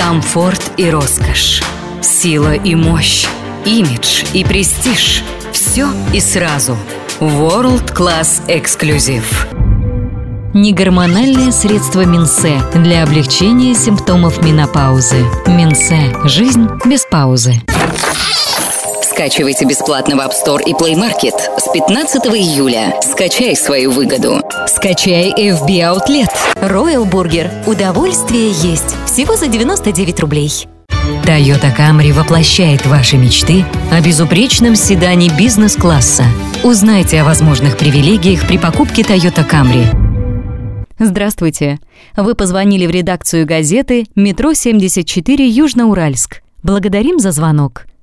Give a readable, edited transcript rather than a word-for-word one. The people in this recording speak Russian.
Комфорт и роскошь, сила и мощь, имидж и престиж. Все и сразу. World Class Exclusive. Негормональное средство Минсе для облегчения симптомов менопаузы. Минсе. Жизнь без паузы. Скачивайте бесплатно в App Store и Play Market с 15 июля. Скачай свою выгоду. Скачай FB Outlet. Royal Burger. Удовольствие есть. Всего за 99 рублей. Toyota Camry воплощает ваши мечты о безупречном седане бизнес-класса. Узнайте о возможных привилегиях при покупке Toyota Camry. Здравствуйте. Вы позвонили в редакцию газеты «Метро 74 Южноуральск». Благодарим за звонок.